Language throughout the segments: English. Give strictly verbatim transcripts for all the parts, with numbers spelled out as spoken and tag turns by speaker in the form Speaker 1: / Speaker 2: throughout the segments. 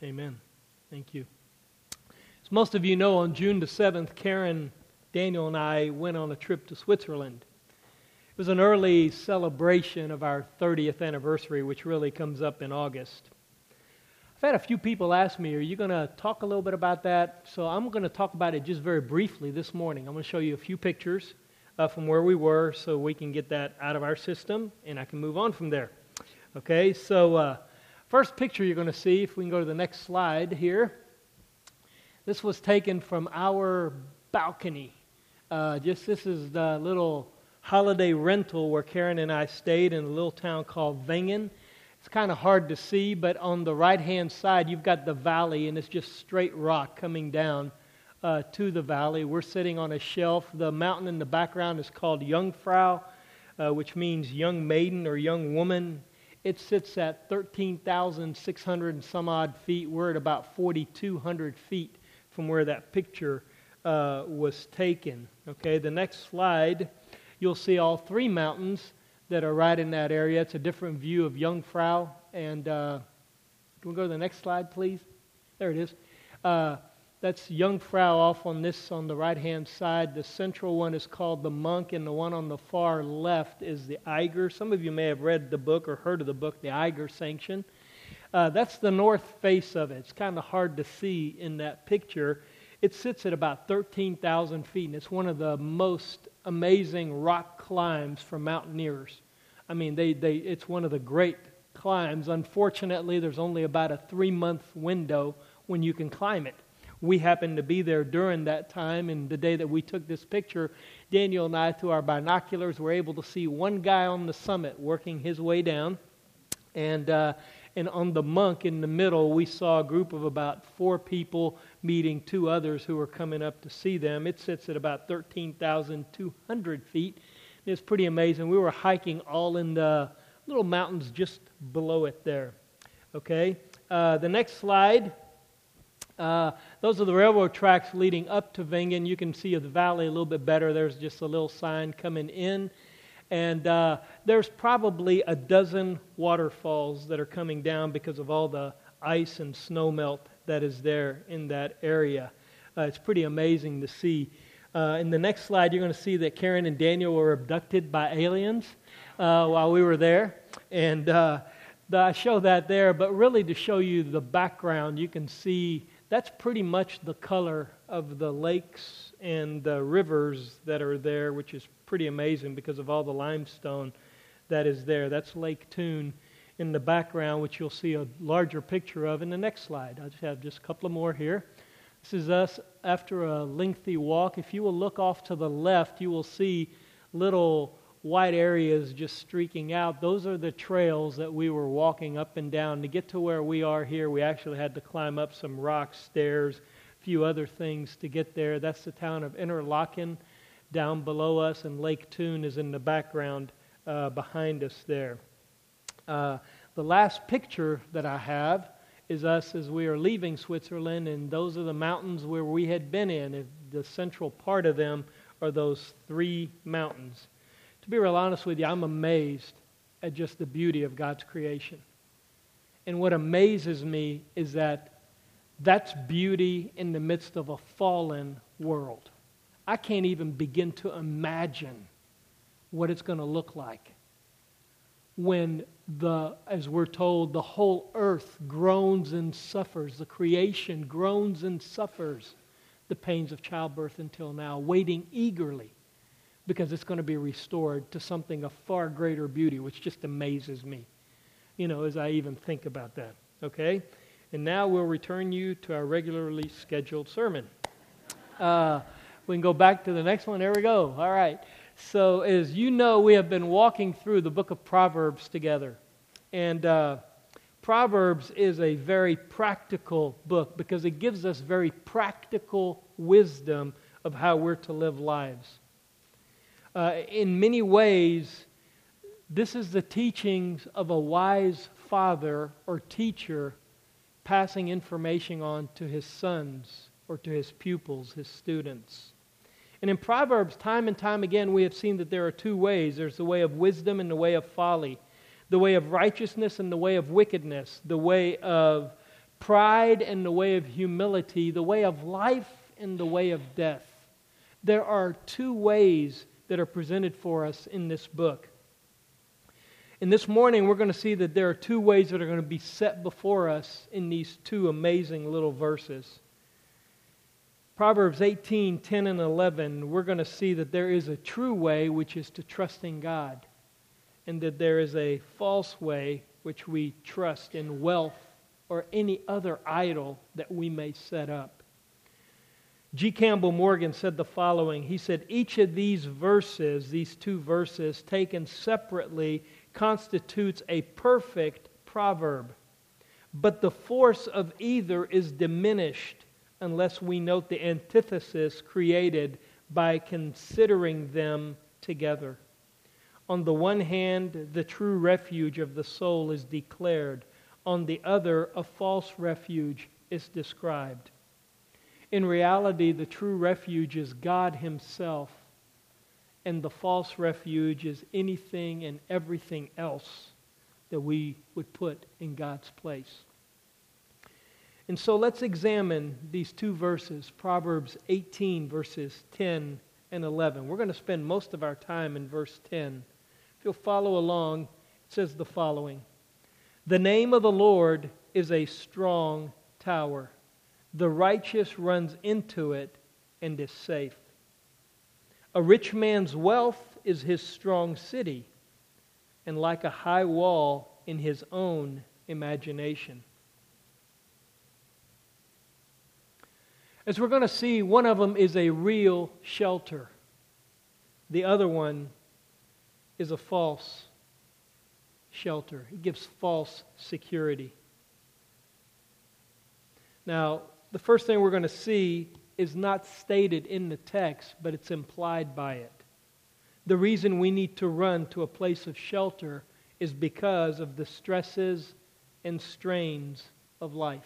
Speaker 1: Amen. Thank you. As most of you know, on June the seventh, Karen, Daniel, and I went on a trip to Switzerland. It was an early celebration of our thirtieth anniversary, which really comes up in August. I've had a few people ask me, are you going to talk a little bit about that? So I'm going to talk about it just very briefly this morning. I'm going to show you a few pictures uh, from where we were so we can get that out of our system and I can move on from there. Okay, so uh, first picture you're going to see, if we can go to the next slide here. This was taken from our balcony. Uh, just this is the little holiday rental where Karen and I stayed in a little town called Wengen. It's kind of hard to see, but on the right-hand side, you've got the valley, and it's just straight rock coming down uh, to the valley. We're sitting on a shelf. The mountain in the background is called Jungfrau, uh, which means young maiden or young woman. It sits at thirteen thousand six hundred and some odd feet. We're at about forty-two hundred feet from where that picture uh, was taken. Okay, the next slide, you'll see all three mountains that are right in that area. It's a different view of Jungfrau. And uh, can we go to the next slide, please? There it is. Uh, that's Jungfrau off on this, on the right-hand side. The central one is called the Monk, and the one on the far left is the Eiger. Some of you may have read the book or heard of the book, The Eiger Sanction. Uh, that's the north face of it. It's kind of hard to see in that picture. It sits at about thirteen thousand feet, and it's one of the most amazing rock climbs for mountaineers. I mean, they, they it's one of the great climbs. Unfortunately, there's only about a three-month window when you can climb it. We happened to be there during that time, and the day that we took this picture, Daniel and I, through our binoculars, were able to see one guy on the summit working his way down, and uh, and on the Monk in the middle, we saw a group of about four people meeting two others who were coming up to see them. It sits at about thirteen thousand two hundred feet. It's pretty amazing. We were hiking all in the little mountains just below it there. Okay, uh, the next slide. Uh, those are the railroad tracks leading up to Wengen. You can see the valley a little bit better. There's just a little sign coming in. And uh, there's probably a dozen waterfalls that are coming down because of all the ice and snow melt that is there in that area. Uh, it's pretty amazing to see. Uh, in the next slide, you're going to see that Karen and Daniel were abducted by aliens uh, while we were there. And uh, the, I show that there, but really to show you the background, you can see that's pretty much the color of the lakes and the rivers that are there, which is pretty amazing because of all the limestone that is there. That's Lake Toon in the background, which you'll see a larger picture of in the next slide. I just have just a couple of more here. This is us after a lengthy walk. If you will look off to the left, you will see little white areas just streaking out. Those are the trails that we were walking up and down. To get to where we are here, we actually had to climb up some rock stairs, a few other things to get there. That's the town of Interlaken down below us, and Lake Toon is in the background uh, behind us there. Uh, the last picture that I have is us as we are leaving Switzerland, and those are the mountains where we had been in. The central part of them are those three mountains. To be real honest with you, I'm amazed at just the beauty of God's creation. And what amazes me is that that's beauty in the midst of a fallen world. I can't even begin to imagine what it's going to look like when the, as we're told, the whole earth groans and suffers, the creation groans and suffers the pains of childbirth until now, waiting eagerly because it's going to be restored to something of far greater beauty, which just amazes me, you know, as I even think about that, okay? And now we'll return you to our regularly scheduled sermon. Uh, we can go back to the next one. There we go. All right. So as you know, we have been walking through the book of Proverbs together. And uh, Proverbs is a very practical book because it gives us very practical wisdom of how we're to live lives. Uh, in many ways, this is the teachings of a wise father or teacher passing information on to his sons or to his pupils, his students. And in Proverbs, time and time again, we have seen that there are two ways. There's the way of wisdom and the way of folly, the way of righteousness and the way of wickedness, the way of pride and the way of humility, the way of life and the way of death. There are two ways that are presented for us in this book. And this morning we're going to see that there are two ways that are going to be set before us in these two amazing little verses. Proverbs eighteen, ten and eleven, we're going to see that there is a true way, which is to trust in God, and that there is a false way, which we trust in wealth or any other idol that we may set up. G. Campbell Morgan said the following. He said, each of these verses, these two verses, taken separately, constitutes a perfect proverb. But the force of either is diminished unless we note the antithesis created by considering them together. On the one hand, the true refuge of the soul is declared. On the other, a false refuge is described. In reality, the true refuge is God Himself, and the false refuge is anything and everything else that we would put in God's place. And so let's examine these two verses, Proverbs eighteen, verses ten and eleven. We're going to spend most of our time in verse ten. If you'll follow along, it says the following. The name of the Lord is a strong tower. The righteous runs into it and is safe. A rich man's wealth is his strong city, and like a high wall in his own imagination. As we're going to see, one of them is a real shelter. The other one is a false shelter. It gives false security. Now, the first thing we're going to see is not stated in the text, but it's implied by it. The reason we need to run to a place of shelter is because of the stresses and strains of life.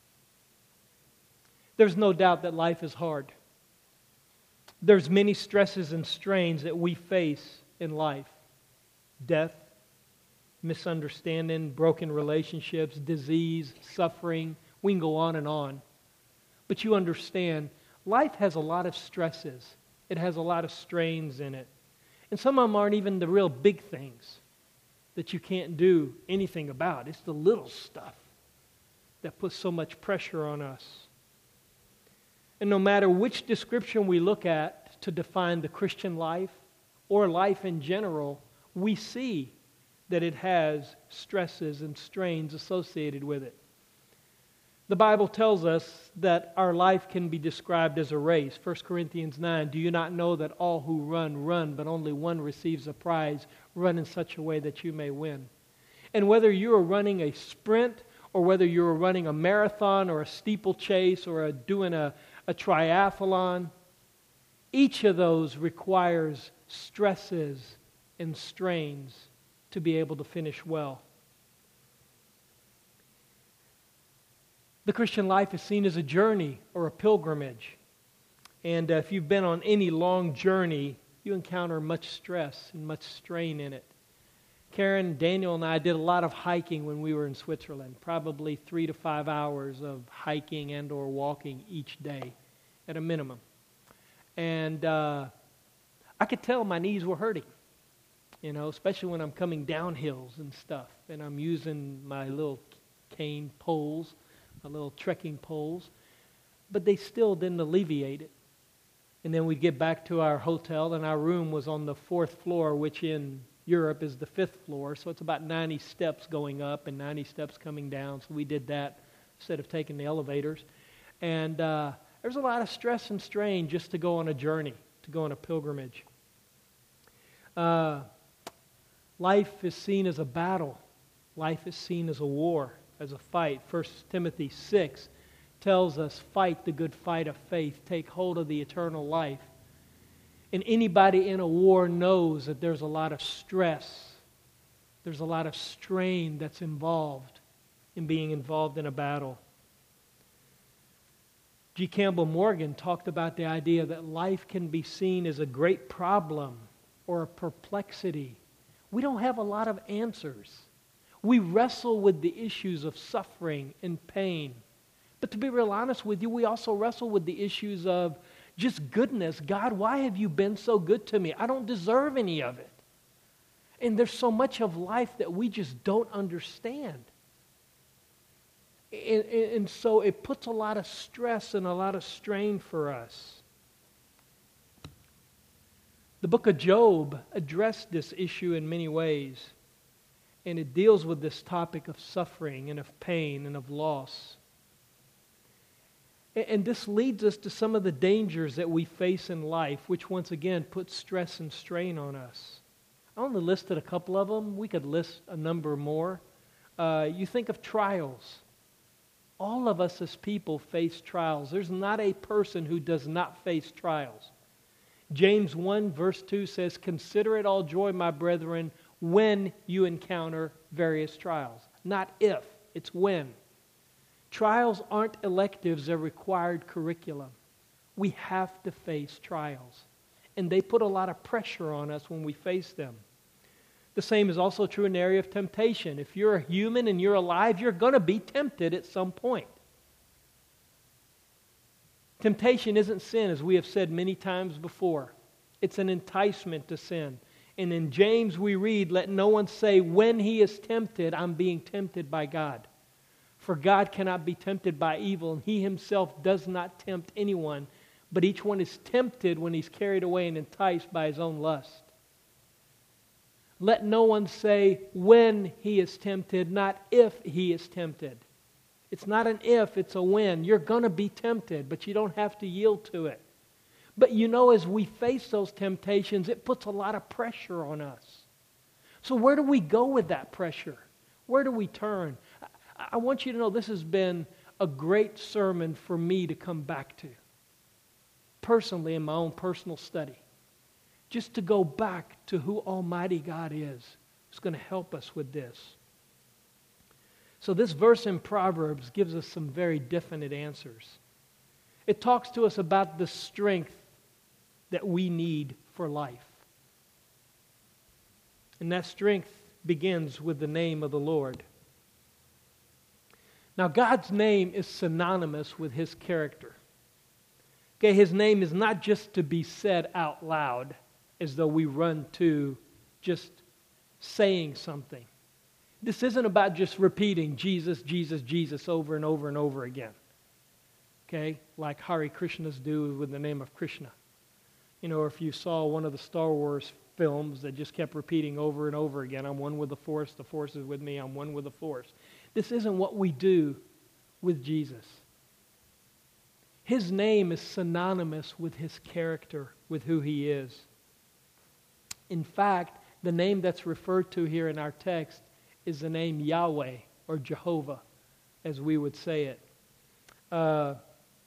Speaker 1: There's no doubt that life is hard. There's many stresses and strains that we face in life. Death, misunderstanding, broken relationships, disease, suffering. We can go on and on. But you understand, life has a lot of stresses. It has a lot of strains in it. And some of them aren't even the real big things that you can't do anything about. It's the little stuff that puts so much pressure on us. And no matter which description we look at to define the Christian life or life in general, we see that it has stresses and strains associated with it. The Bible tells us that our life can be described as a race. First Corinthians nine, do you not know that all who run, run, but only one receives a prize? Run in such a way that you may win. And whether you are running a sprint or whether you're running a marathon or a steeplechase or a, doing a, a triathlon, each of those requires stresses and strains to be able to finish well. The Christian life is seen as a journey or a pilgrimage. And uh, if you've been on any long journey, you encounter much stress and much strain in it. Karen, Daniel, and I did a lot of hiking when we were in Switzerland, probably three to five hours of hiking and or walking each day at a minimum. And uh, I could tell my knees were hurting, you know, especially when I'm coming down hills and stuff, and I'm using my little cane poles, my little trekking poles, but they still didn't alleviate it. And then we'd get back to our hotel, and our room was on the fourth floor, which in Europe is the fifth floor, so it's about ninety steps going up and ninety steps coming down, so we did that instead of taking the elevators. And uh, there's a lot of stress and strain just to go on a journey, to go on a pilgrimage. Uh, life is seen as a battle. Life is seen as a war, as a fight. First Timothy six tells us, fight the good fight of faith, take hold of the eternal life. And anybody in a war knows that there's a lot of stress, there's a lot of strain that's involved in being involved in a battle. G. Campbell Morgan talked about the idea that life can be seen as a great problem or a perplexity. We don't have a lot of answers. We wrestle with the issues of suffering and pain But to be real honest with you, we also wrestle with the issues of just goodness. God, why have you been so good to me? I don't deserve any of it. And there's so much of life that we just don't understand. And, and, and so it puts a lot of stress and a lot of strain for us. The book of Job addressed this issue in many ways. And it deals with this topic of suffering and of pain and of loss. And, and this leads us to some of the dangers that we face in life, which once again puts stress and strain on us. I only listed a couple of them. We could list a number more. Uh, you think of trials. All of us as people face trials. There's not a person who does not face trials. James one verse two says, "Consider it all joy, my brethren, when you encounter various trials." Not if, it's when. Trials aren't electives, they're required curriculum. We have to face trials. And they put a lot of pressure on us when we face them. The same is also true in the area of temptation. If you're a human and you're alive, you're going to be tempted at some point. Temptation isn't sin, as we have said many times before. It's an enticement to sin. And in James we read, "Let no one say, when he is tempted, I'm being tempted by God. For God cannot be tempted by evil, and he himself does not tempt anyone. But each one is tempted when he's carried away and enticed by his own lust." Let no one say when he is tempted, not if he is tempted. It's not an if, it's a when. You're going to be tempted, but you don't have to yield to it. But you know, as we face those temptations, it puts a lot of pressure on us. So where do we go with that pressure? Where do we turn? I, I want you to know this has been a great sermon for me to come back to. Personally, in my own personal study. Just to go back to who Almighty God is. It's going to help us with this. So this verse in Proverbs gives us some very definite answers. It talks to us about the strength that we need for life. And that strength begins with the name of the Lord. Now, God's name is synonymous with His character. Okay, His name is not just to be said out loud as though we run to just saying something. This isn't about just repeating Jesus, Jesus, Jesus over and over and over again. Okay, like Hare Krishnas do with the name of Krishna. You know, if you saw one of the Star Wars films that just kept repeating over and over again, I'm one with the Force, the Force is with me, I'm one with the Force. This isn't what we do with Jesus. His name is synonymous with His character, with who He is. In fact, the name that's referred to here in our text is the name Yahweh, or Jehovah, as we would say it. Uh,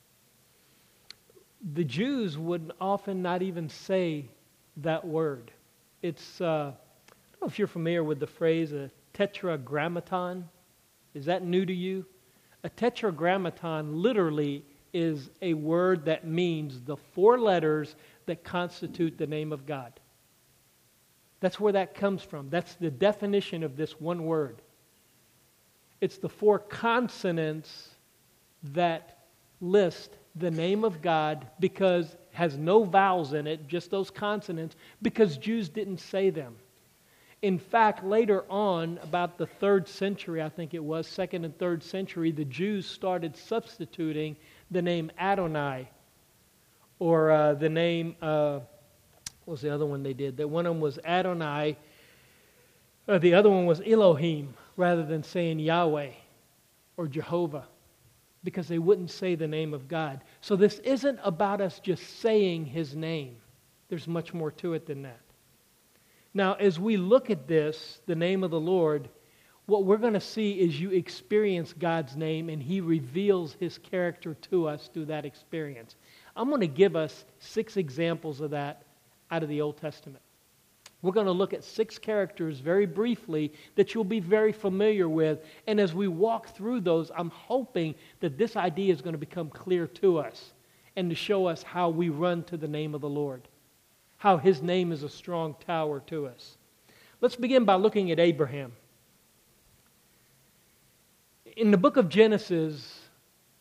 Speaker 1: the Jews would often not even say that word. It's, uh, I don't know if you're familiar with the phrase, a tetragrammaton. Is that new to you? A tetragrammaton literally is a word that means the four letters that constitute the name of God. That's where that comes from. That's the definition of this one word. It's the four consonants that list the name of God because it has no vowels in it, just those consonants, because Jews didn't say them. In fact, later on, about the third century, I think it was, second and third century, the Jews started substituting the name Adonai, or uh, the name, uh, what was the other one they did? That one of them was Adonai, uh, the other one was Elohim, rather than saying Yahweh or Jehovah, because they wouldn't say the name of God. So this isn't about us just saying His name. There's much more to it than that. Now, as we look at this, the name of the Lord, what we're going to see is you experience God's name and He reveals His character to us through that experience. I'm going to give us six examples of that out of the Old Testament. We're going to look at six characters very briefly that you'll be very familiar with. And as we walk through those, I'm hoping that this idea is going to become clear to us and to show us how we run to the name of the Lord, how His name is a strong tower to us. Let's begin by looking at Abraham. In the book of Genesis,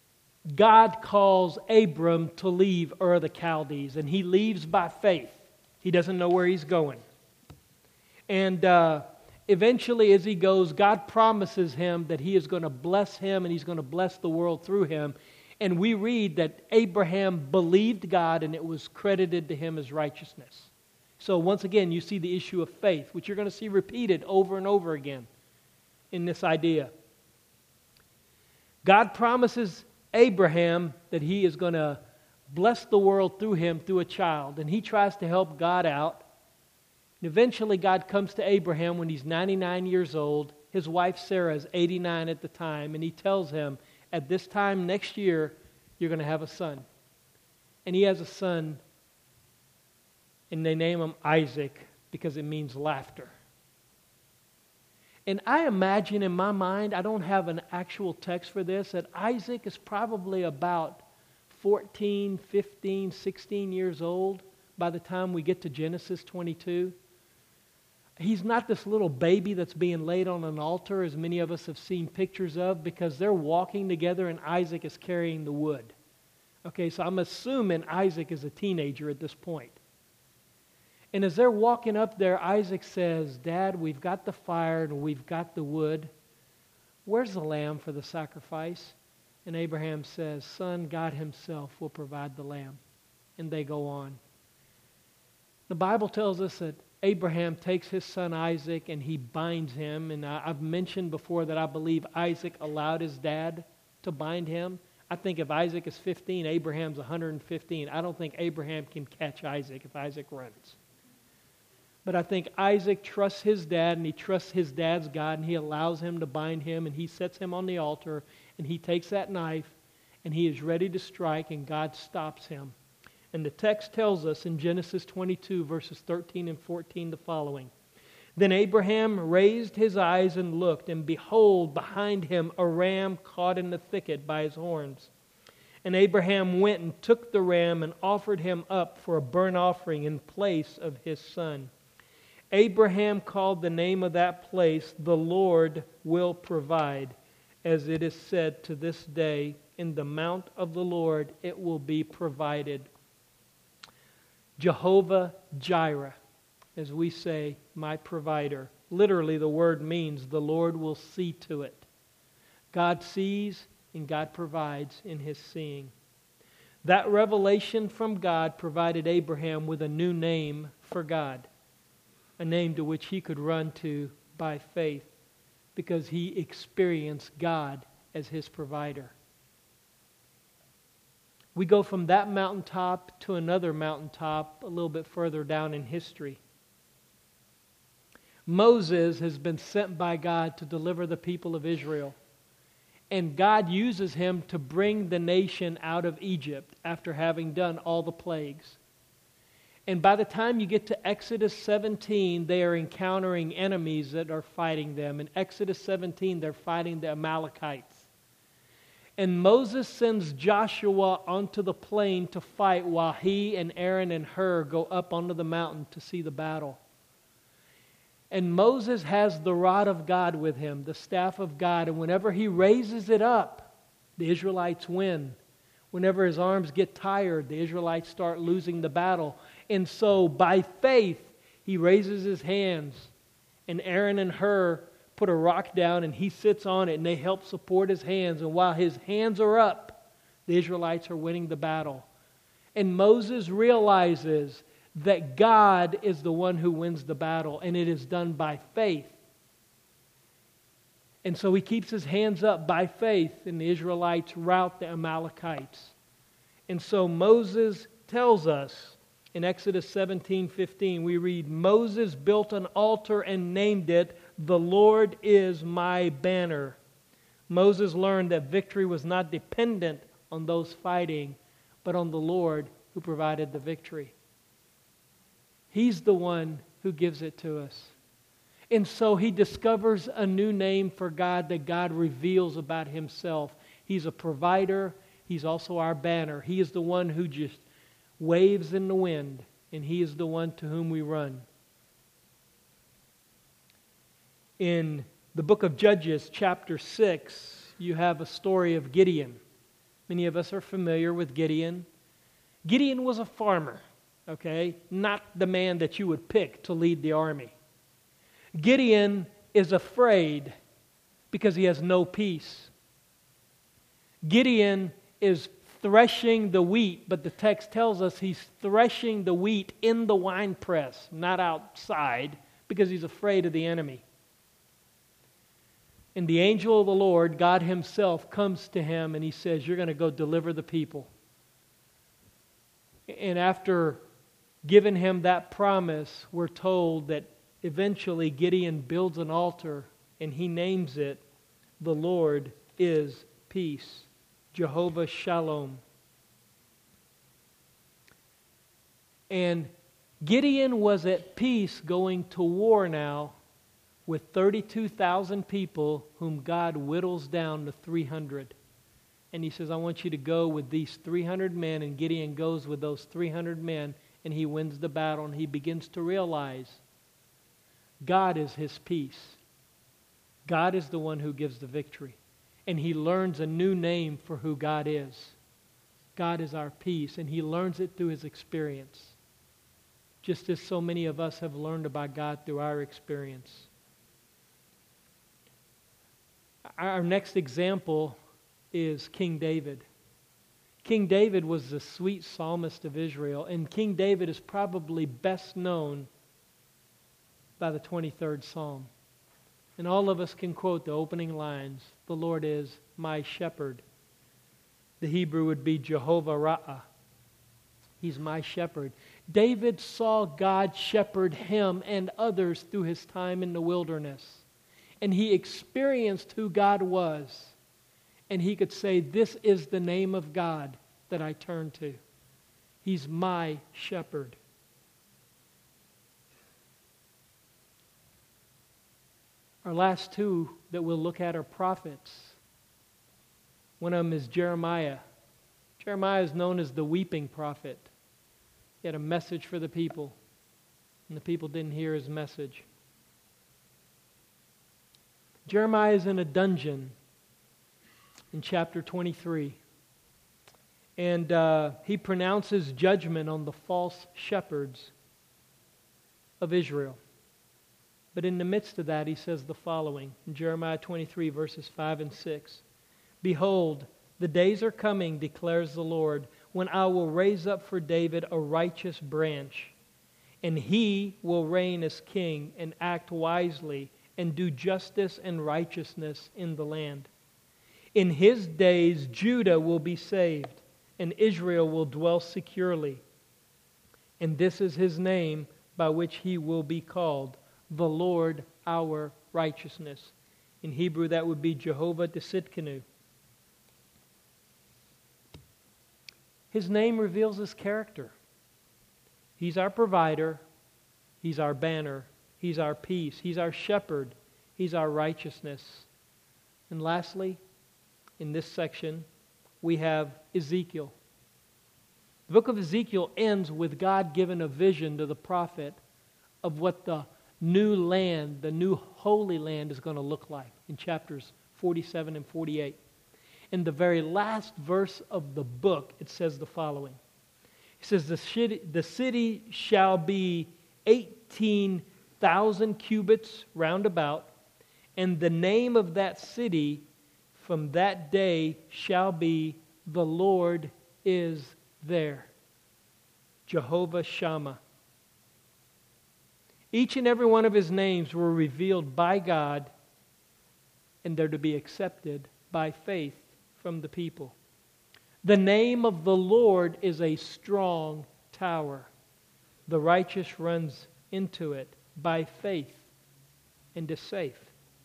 Speaker 1: God calls Abram to leave Ur of the Chaldees, and he leaves by faith. He doesn't know where he's going. And uh, eventually, as he goes, God promises him that he is going to bless him and he's going to bless the world through him. And we read that Abraham believed God and it was credited to him as righteousness. So once again, you see the issue of faith, which you're going to see repeated over and over again in this idea. God promises Abraham that he is going to bless the world through him, through a child. And he tries to help God out. And eventually God comes to Abraham when he's ninety-nine years old. His wife Sarah is eighty-nine at the time. And he tells him, at this time next year, you're going to have a son. And he has a son, and they name him Isaac because it means laughter. And I imagine in my mind, I don't have an actual text for this, that Isaac is probably about fourteen, fifteen, sixteen years old by the time we get to Genesis twenty-two. He's not this little baby that's being laid on an altar, as many of us have seen pictures of, because they're walking together and Isaac is carrying the wood. Okay, so I'm assuming Isaac is a teenager at this point. And as they're walking up there, Isaac says, Dad, we've got the fire and we've got the wood. Where's the lamb for the sacrifice? And Abraham says, Son, God himself will provide the lamb. And they go on. The Bible tells us that Abraham takes his son Isaac and he binds him. And I've mentioned before that I believe Isaac allowed his dad to bind him. I think if Isaac is fifteen, Abraham's one hundred fifteen. I don't think Abraham can catch Isaac if Isaac runs. But I think Isaac trusts his dad and he trusts his dad's God and he allows him to bind him and he sets him on the altar and he takes that knife and he is ready to strike and God stops him. And the text tells us in Genesis twenty-two, verses thirteen and fourteen, the following. Then Abraham raised his eyes and looked, and behold, behind him a ram caught in the thicket by his horns. And Abraham went and took the ram and offered him up for a burnt offering in place of his son. Abraham called the name of that place, The Lord Will Provide, as it is said to this day, in the mount of the Lord it will be provided. Jehovah Jireh, as we say, my provider. Literally, the word means the Lord will see to it. God sees and God provides in his seeing. That revelation from God provided Abraham with a new name for God, a name to which he could run to by faith because he experienced God as his provider. We go from that mountaintop to another mountaintop a little bit further down in history. Moses has been sent by God to deliver the people of Israel. And God uses him to bring the nation out of Egypt after having done all the plagues. And by the time you get to Exodus seventeen, they are encountering enemies that are fighting them. In Exodus seventeen, they're fighting the Amalekites. And Moses sends Joshua onto the plain to fight while he and Aaron and Hur go up onto the mountain to see the battle. And Moses has the rod of God with him, the staff of God. And whenever he raises it up, the Israelites win. Whenever his arms get tired, the Israelites start losing the battle. And so by faith, he raises his hands. And Aaron and Hur put a rock down and he sits on it and they help support his hands. And while his hands are up, the Israelites are winning the battle. And Moses realizes that God is the one who wins the battle and it is done by faith. And so he keeps his hands up by faith and the Israelites rout the Amalekites. And so Moses tells us in Exodus seventeen fifteen, we read, Moses built an altar and named it, The Lord is my banner. Moses learned that victory was not dependent on those fighting, but on the Lord who provided the victory. He's the one who gives it to us. And so he discovers a new name for God that God reveals about himself. He's a provider. He's also our banner. He is the one who just waves in the wind, and he is the one to whom we run. In the book of Judges, chapter six, you have a story of Gideon. Many of us are familiar with Gideon. Gideon was a farmer, okay? Not the man that you would pick to lead the army. Gideon is afraid because he has no peace. Gideon is threshing the wheat, but the text tells us he's threshing the wheat in the winepress, not outside, because he's afraid of the enemy. And the angel of the Lord, God himself, comes to him and he says, you're going to go deliver the people. And after giving him that promise, we're told that eventually Gideon builds an altar and he names it, the Lord is peace. Jehovah Shalom. And Gideon was at peace going to war now with thirty-two thousand people whom God whittles down to three hundred. And he says, I want you to go with these three hundred men. And Gideon goes with those three hundred men and he wins the battle. And he begins to realize God is his peace. God is the one who gives the victory. And he learns a new name for who God is. God is our peace, and he learns it through his experience. Just as so many of us have learned about God through our experience. Our next example is King David. King David was the sweet psalmist of Israel, and King David is probably best known by the twenty-third Psalm. And all of us can quote the opening lines, the Lord is my shepherd. The Hebrew would be Jehovah Ra'ah. He's my shepherd. David saw God shepherd him and others through his time in the wilderness. And he experienced who God was. And he could say, this is the name of God that I turn to. He's my shepherd. Our last two that we'll look at are prophets. One of them is Jeremiah. Jeremiah is known as the weeping prophet. He had a message for the people, and the people didn't hear his message. Jeremiah is in a dungeon in chapter twenty-three, and uh, he pronounces judgment on the false shepherds of Israel. But in the midst of that, he says the following in Jeremiah twenty-three, verses five and six. Behold, the days are coming, declares the Lord, when I will raise up for David a righteous branch, and he will reign as king and act wisely and do justice and righteousness in the land. In his days, Judah will be saved, and Israel will dwell securely. And this is his name by which he will be called, the Lord our righteousness. In Hebrew, that would be Jehovah Tsidkenu. His name reveals his character. He's our provider. He's our banner. He's our peace. He's our shepherd. He's our righteousness. And lastly, in this section, we have Ezekiel. The book of Ezekiel ends with God giving a vision to the prophet of what the new land, the new holy land is going to look like in chapters forty-seven and forty-eight. In the very last verse of the book, it says the following. It says, the city, the city shall be eighteen thousand cubits round about, and the name of that city from that day shall be, the Lord is there. Jehovah Shammah. Each and every one of his names were revealed by God, and they're to be accepted by faith from the people. The name of the Lord is a strong tower. The righteous runs into it by faith and is safe.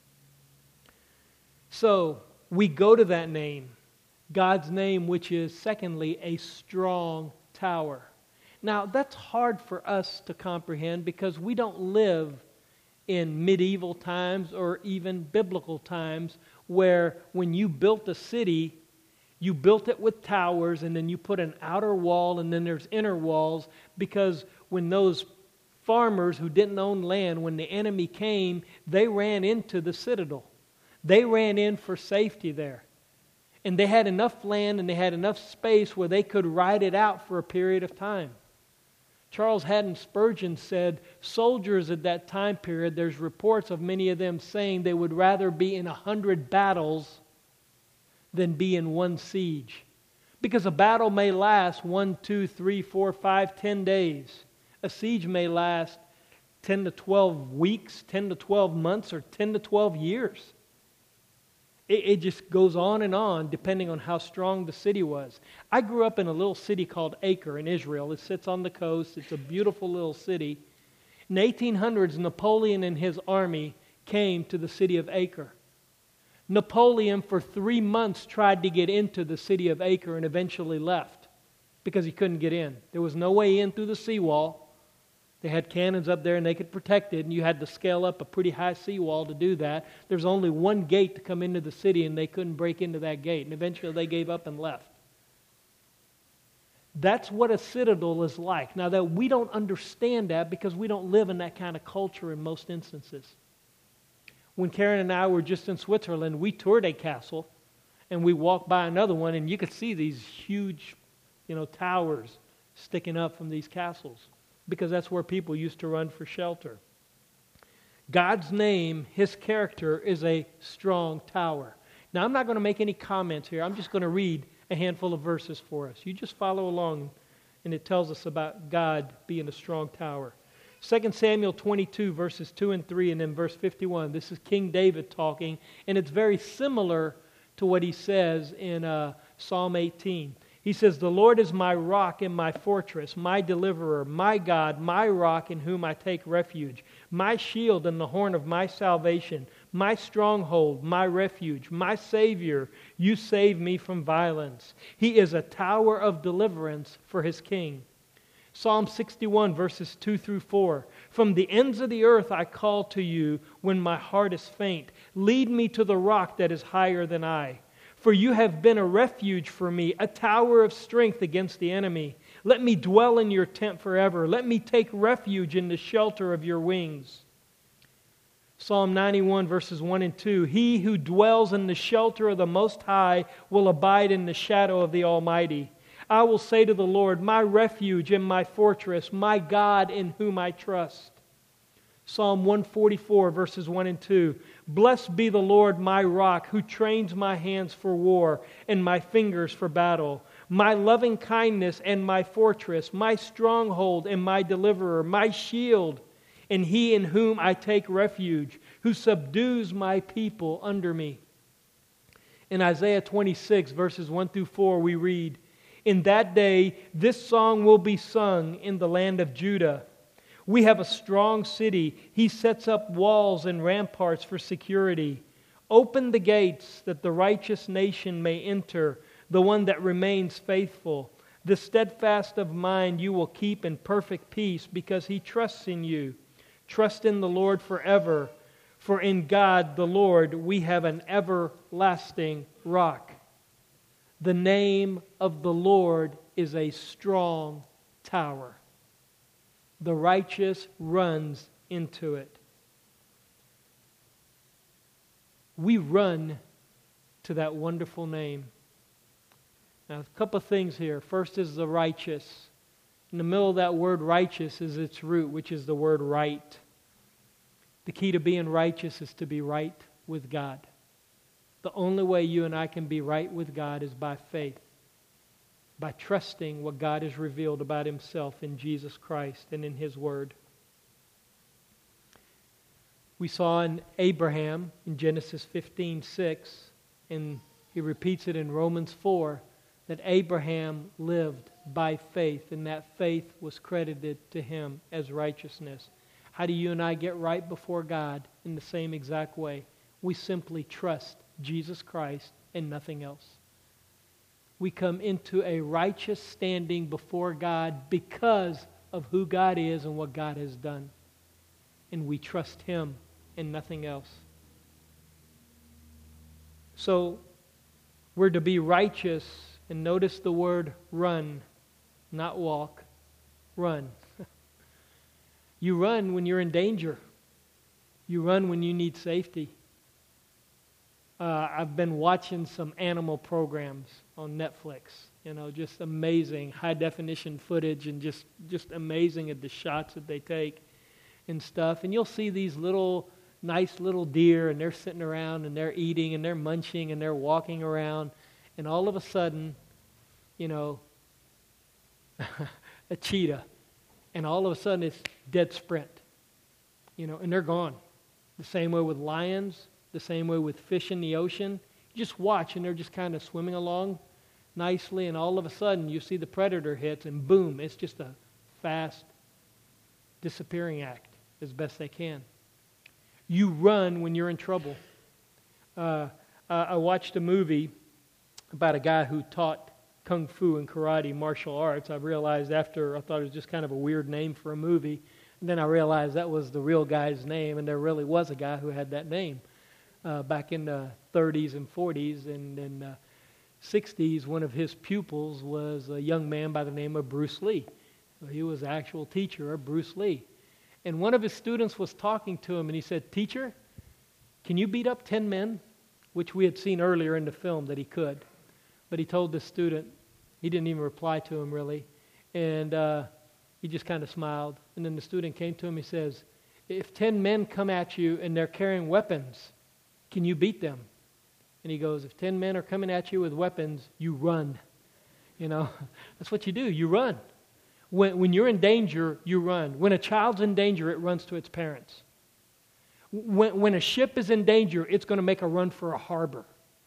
Speaker 1: So we go to that name, God's name, which is secondly a strong tower. Now that's hard for us to comprehend because we don't live in medieval times or even biblical times where when you built a city, you built it with towers and then you put an outer wall and then there's inner walls, because when those farmers who didn't own land, when the enemy came, they ran into the citadel. They ran in for safety there. And they had enough land and they had enough space where they could ride it out for a period of time. Charles Haddon Spurgeon said, soldiers at that time period, there's reports of many of them saying they would rather be in a hundred battles than be in one siege. Because a battle may last one, two, three, four, five, ten days. A siege may last ten to twelve weeks, ten to twelve months, or ten to twelve years. It, it just goes on and on depending on how strong the city was. I grew up in a little city called Acre in Israel. It sits on the coast. It's a beautiful little city. In the eighteen hundreds, Napoleon and his army came to the city of Acre. Napoleon, for three months, tried to get into the city of Acre and eventually left because he couldn't get in. There was no way in through the seawall. They had cannons up there and they could protect it, and you had to scale up a pretty high seawall to do that. There's only one gate to come into the city, and they couldn't break into that gate. And eventually they gave up and left. That's what a citadel is like. Now, that we don't understand that because we don't live in that kind of culture in most instances. When Karen and I were just in Switzerland, we toured a castle, and we walked by another one, and you could see these huge, you know, towers sticking up from these castles, because that's where people used to run for shelter. God's name, His character, is a strong tower. Now, I'm not going to make any comments here. I'm just going to read a handful of verses for us. You just follow along, and it tells us about God being a strong tower. Second Samuel twenty-two, verses two and three, and then verse fifty-one. This is King David talking, and it's very similar to what he says in uh, Psalm eighteen. He says, "The Lord is my rock and my fortress, my deliverer, my God, my rock in whom I take refuge, my shield and the horn of my salvation, my stronghold, my refuge, my Savior. You save me from violence. He is a tower of deliverance for His king." Psalm sixty-one, verses two through four. "From the ends of the earth I call to you when my heart is faint. Lead me to the rock that is higher than I. For you have been a refuge for me, a tower of strength against the enemy. Let me dwell in your tent forever. Let me take refuge in the shelter of your wings." Psalm ninety-one, verses one and two. "He who dwells in the shelter of the Most High will abide in the shadow of the Almighty. I will say to the Lord, my refuge and my fortress, my God in whom I trust." Psalm one forty-four, verses one and two. "Blessed be the Lord my rock, who trains my hands for war and my fingers for battle. My loving kindness and my fortress, my stronghold and my deliverer, my shield, and He in whom I take refuge, who subdues my people under me." In Isaiah twenty-six, verses one through four, we read, "In that day this song will be sung in the land of Judah. We have a strong city. He sets up walls and ramparts for security. Open the gates that the righteous nation may enter, the one that remains faithful. The steadfast of mind you will keep in perfect peace because he trusts in you. Trust in the Lord forever, for in God the Lord we have an everlasting rock." The name of the Lord is a strong tower. The righteous runs into it. We run to that wonderful name. Now, a couple of things here. First is the righteous. In the middle of that word righteous is its root, which is the word right. The key to being righteous is to be right with God. The only way you and I can be right with God is by faith, by trusting what God has revealed about Himself in Jesus Christ and in His Word. We saw in Abraham in Genesis fifteen six, and he repeats it in Romans four, that Abraham lived by faith, and that faith was credited to him as righteousness. How do you and I get right before God? In the same exact way. We simply trust Jesus Christ and nothing else. We come into a righteous standing before God because of who God is and what God has done. And we trust Him and nothing else. So, we're to be righteous, and notice the word run, not walk. Run. You run when you're in danger. You run when you need safety. Uh, I've been watching some animal programs on Netflix. You know, just amazing high definition footage and just, just amazing at the shots that they take and stuff. And you'll see these little, nice little deer, and they're sitting around and they're eating and they're munching and they're walking around. And all of a sudden, you know, a cheetah. And all of a sudden it's dead sprint. You know, and they're gone. The same way with lions, the same way with fish in the ocean. You just watch and they're just kind of swimming along nicely, and all of a sudden you see the predator hits and boom, it's just a fast disappearing act as best they can. You run when you're in trouble. Uh, I watched a movie about a guy who taught kung fu and karate, martial arts. I realized after, I thought it was just kind of a weird name for a movie, and then I realized that was the real guy's name, and there really was a guy who had that name uh, back in the thirties and forties, and then uh, sixties, one of his pupils was a young man by the name of Bruce Lee. So he was the actual teacher of Bruce Lee. And one of his students was talking to him, and he said, "Teacher, can you beat up ten men?" Which we had seen earlier in the film that he could. But he told the student, he didn't even reply to him really, and uh, he just kind of smiled. And then the student came to him, he says, "If ten men come at you and they're carrying weapons, can you beat them?" And he goes, "If ten men are coming at you with weapons, you run." You know, that's what you do. You run. When, when you're in danger, you run. When a child's in danger, it runs to its parents. When, when a ship is in danger, it's going to make a run for a harbor.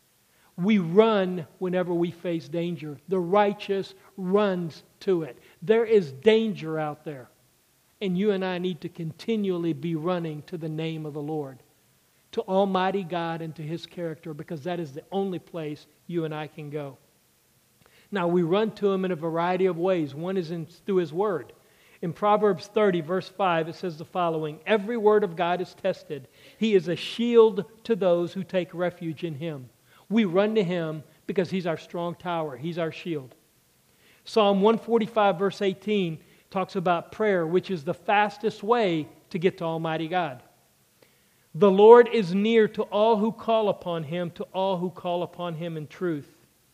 Speaker 1: We run whenever we face danger. The righteous runs to it. There is danger out there. And you and I need to continually be running to the name of the Lord, to Almighty God and to His character, because that is the only place you and I can go. Now, we run to Him in a variety of ways. One is in, through His Word. In Proverbs thirty, verse five, it says the following: "Every word of God is tested. He is a shield to those who take refuge in Him." We run to Him because He's our strong tower. He's our shield. Psalm one forty-five, verse eighteen, talks about prayer, which is the fastest way to get to Almighty God. "The Lord is near to all who call upon Him, to all who call upon Him in truth."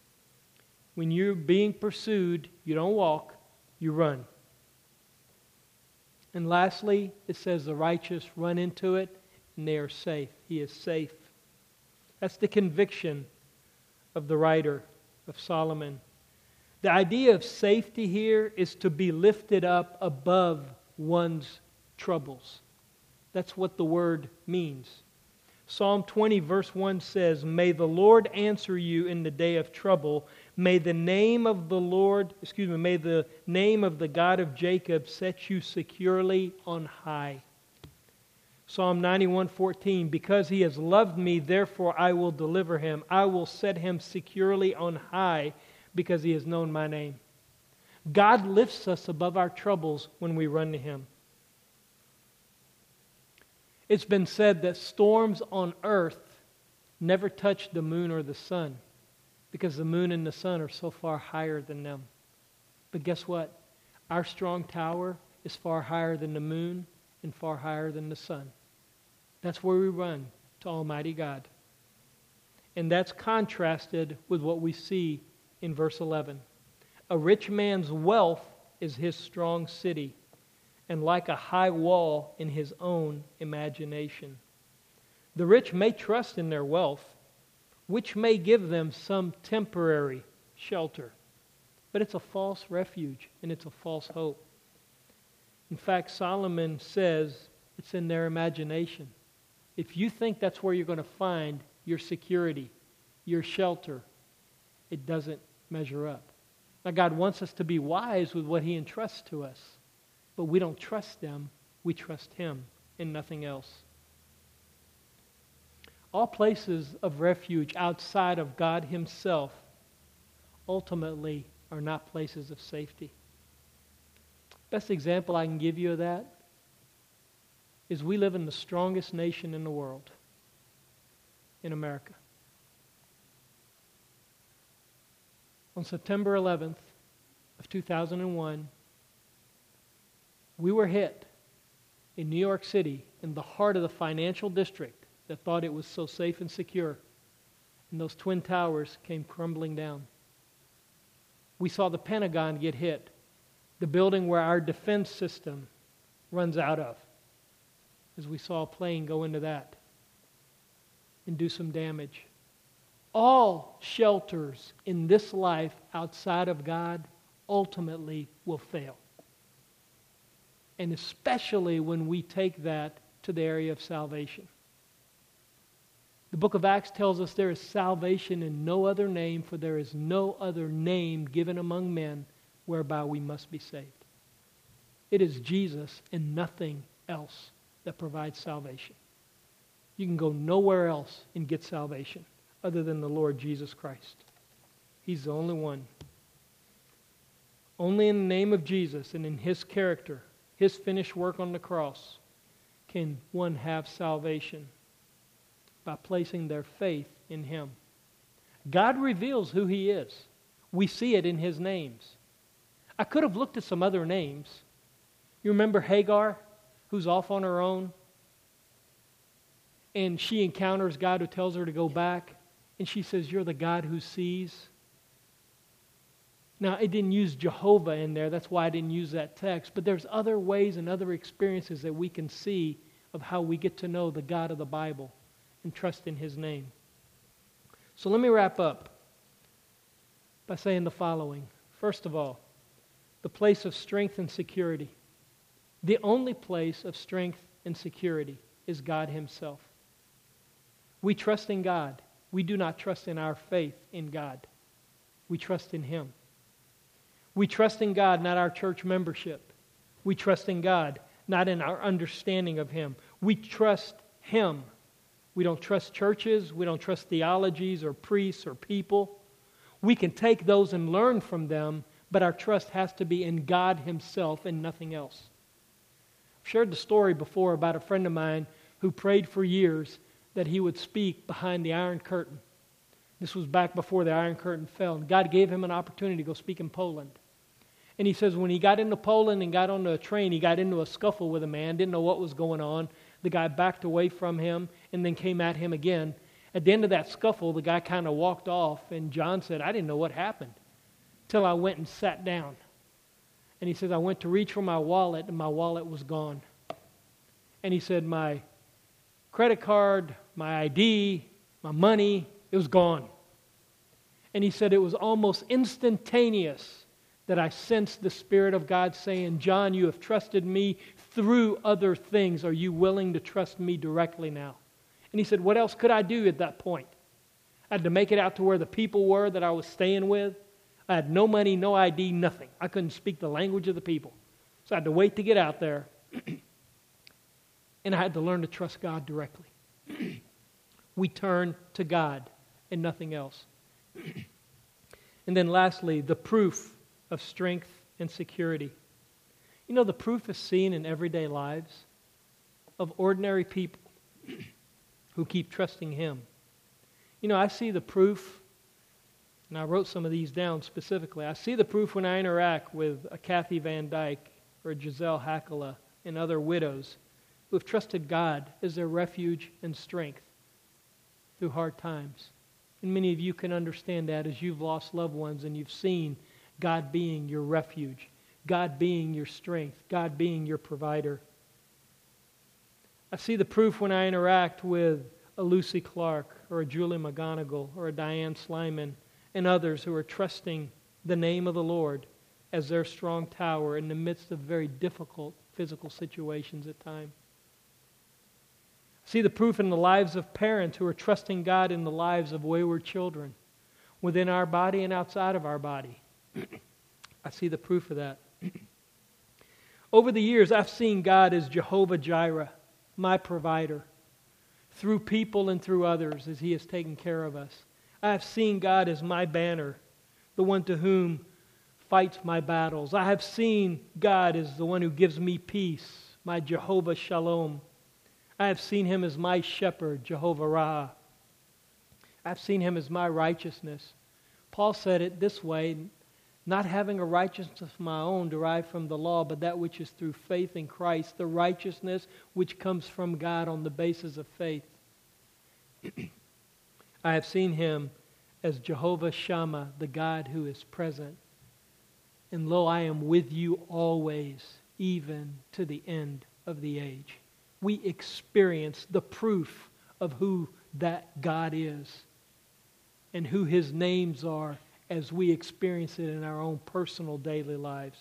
Speaker 1: When you're being pursued, you don't walk, you run. And lastly, it says the righteous run into it and they are safe. He is safe. That's the conviction of the writer of Solomon. The idea of safety here is to be lifted up above one's troubles. That's what the word means. Psalm twenty, verse one says, "May the Lord answer you in the day of trouble. May the name of the Lord, excuse me, may the name of the God of Jacob set you securely on high." Psalm ninety-one, fourteen, "Because he has loved me, therefore I will deliver him. I will set him securely on high, because he has known my name." God lifts us above our troubles when we run to Him. It's been said that storms on earth never touch the moon or the sun, because the moon and the sun are so far higher than them. But guess what? Our strong tower is far higher than the moon and far higher than the sun. That's where we run, to Almighty God. And that's contrasted with what we see in verse eleven. "A rich man's wealth is his strong city, and like a high wall in his own imagination." The rich may trust in their wealth, which may give them some temporary shelter, but it's a false refuge and it's a false hope. In fact, Solomon says it's in their imagination. If you think that's where you're going to find your security, your shelter, it doesn't measure up. Now, God wants us to be wise with what He entrusts to us, but we don't trust them, we trust Him and nothing else. All places of refuge outside of God Himself ultimately are not places of safety. Best example I can give you of that is we live in the strongest nation in the world, in America. On September eleventh of two thousand one, we were hit in New York City, in the heart of the financial district that thought it was so safe and secure. and those twin towers came crumbling down. We saw the Pentagon get hit, the building where our defense system runs out of, as we saw a plane go into that and do some damage. All shelters in this life outside of God ultimately will fail. And especially when we take that to the area of salvation. The book of Acts tells us there is salvation in no other name, for there is no other name given among men whereby we must be saved. It is Jesus and nothing else that provides salvation. You can go nowhere else and get salvation other than the Lord Jesus Christ. He's the only one. Only in the name of Jesus and in His character, His finished work on the cross, can one have salvation by placing their faith in Him. God reveals who He is. We see it in His names. I could have looked at some other names. You remember Hagar, who's off on her own? And she encounters God who tells her to go back. And she says, "You're the God who sees." Now, it didn't use Jehovah in there. That's why I didn't use that text. But there's other ways and other experiences that we can see of how we get to know the God of the Bible and trust in His name. So let me wrap up by saying the following. First of all, the place of strength and security. The only place of strength and security is God Himself. We trust in God. We do not trust in our faith in God. We trust in Him. We trust in God, not our church membership. We trust in God, not in our understanding of Him. We trust Him. We don't trust churches. We don't trust theologies or priests or people. We can take those and learn from them, but our trust has to be in God Himself and nothing else. I've shared the story before about a friend of mine who prayed for years that he would speak behind the Iron Curtain. This was back before the Iron Curtain fell. And God gave him an opportunity to go speak in Poland. And he says when he got into Poland and got on a train, he got into a scuffle with a man, didn't know what was going on. The guy backed away from him and then came at him again. At the end of that scuffle, the guy kind of walked off, and John said, "I didn't know what happened till I went and sat down." And he says, "I went to reach for my wallet, and my wallet was gone." And he said, "My credit card, my I D, my money, it was gone." And he said, "It was almost instantaneous that I sensed the Spirit of God saying, 'John, you have trusted me through other things. Are you willing to trust me directly now?'" And he said, "What else could I do at that point? I had to make it out to where the people were that I was staying with. I had no money, no I D, nothing. I couldn't speak the language of the people. So I had to wait to get out there. And I had to learn to trust God directly." We turn to God and nothing else. And then lastly, the proof of strength and security. You know, the proof is seen in everyday lives of ordinary people who keep trusting Him. You know, I see the proof, and I wrote some of these down specifically. I see the proof when I interact with a Kathy Van Dyke or a Giselle Hackala and other widows who have trusted God as their refuge and strength through hard times. And many of you can understand that as you've lost loved ones and you've seen God being your refuge, God being your strength, God being your provider. I see the proof when I interact with a Lucy Clark or a Julie McGonigal or a Diane Slyman and others who are trusting the name of the Lord as their strong tower in the midst of very difficult physical situations at times. See the proof in the lives of parents who are trusting God in the lives of wayward children, within our body and outside of our body. I see the proof of that. Over the years, I've seen God as Jehovah Jireh, my provider, through people and through others as He has taken care of us. I have seen God as my banner, the one to whom fights my battles. I have seen God as the one who gives me peace, my Jehovah Shalom. I have seen Him as my shepherd, Jehovah Ra. I've seen Him as my righteousness. Paul said it this way, not having a righteousness of my own derived from the law, but that which is through faith in Christ, the righteousness which comes from God on the basis of faith. I have seen him as Jehovah Shammah, the God who is present. And lo, I am with you always, even to the end of the age. We experience the proof of who that God is and who his names are as we experience it in our own personal daily lives.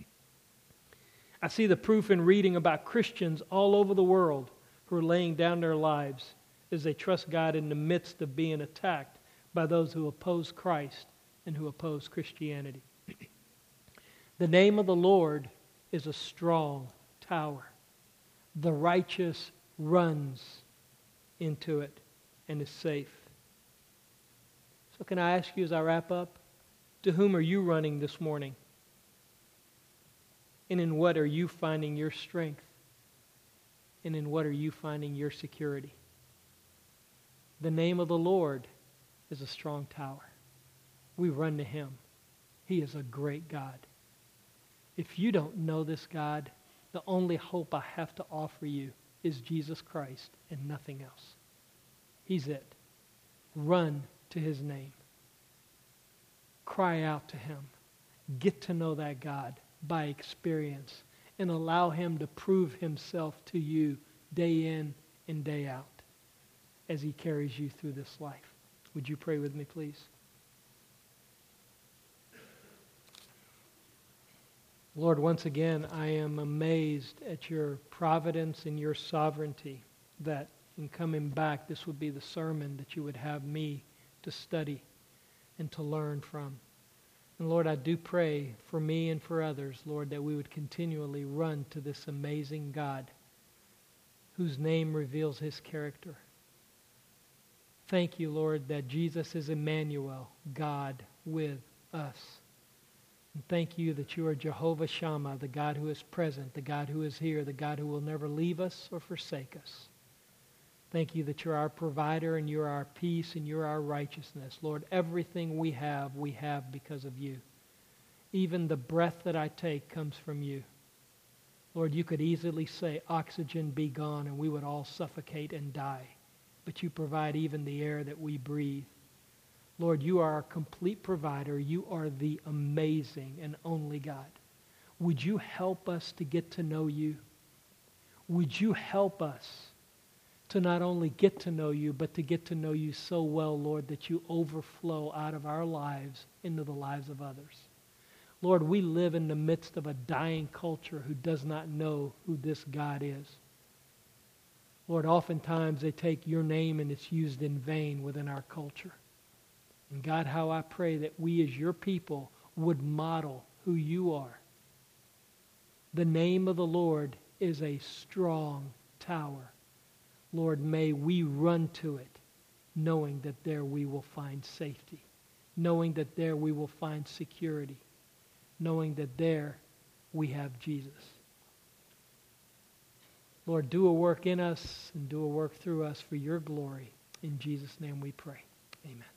Speaker 1: I see the proof in reading about Christians all over the world who are laying down their lives as they trust God in the midst of being attacked by those who oppose Christ and who oppose Christianity. The name of the Lord is a strong tower. The righteous runs into it and is safe. So can I ask you as I wrap up, to whom are you running this morning? And in what are you finding your strength? And in what are you finding your security? The name of the Lord is a strong tower. We run to him. He is a great God. If you don't know this God, the only hope I have to offer you is Jesus Christ and nothing else. He's it. Run to his name. Cry out to him. Get to know that God by experience and allow him to prove himself to you day in and day out as he carries you through this life. Would you pray with me, please? Lord, once again, I am amazed at your providence and your sovereignty that in coming back, this would be the sermon that you would have me to study and to learn from. And Lord, I do pray for me and for others, Lord, that we would continually run to this amazing God whose name reveals his character. Thank you, Lord, that Jesus is Emmanuel, God with us. And thank you that you are Jehovah Shammah, the God who is present, the God who is here, the God who will never leave us or forsake us. Thank you that you're our provider and you're our peace and you're our righteousness. Lord, everything we have, we have because of you. Even the breath that I take comes from you. Lord, you could easily say, oxygen be gone, and we would all suffocate and die. But you provide even the air that we breathe. Lord, you are our complete provider. You are the amazing and only God. Would you help us to get to know you? Would you help us to not only get to know you, but to get to know you so well, Lord, that you overflow out of our lives into the lives of others. Lord, we live in the midst of a dying culture who does not know who this God is. Lord, oftentimes they take your name and it's used in vain within our culture. And God, how I pray that we as your people would model who you are. The name of the Lord is a strong tower. Lord, may we run to it, knowing that there we will find safety, knowing that there we will find security, knowing that there we have Jesus. Lord, do a work in us and do a work through us for your glory. In Jesus' name we pray. Amen.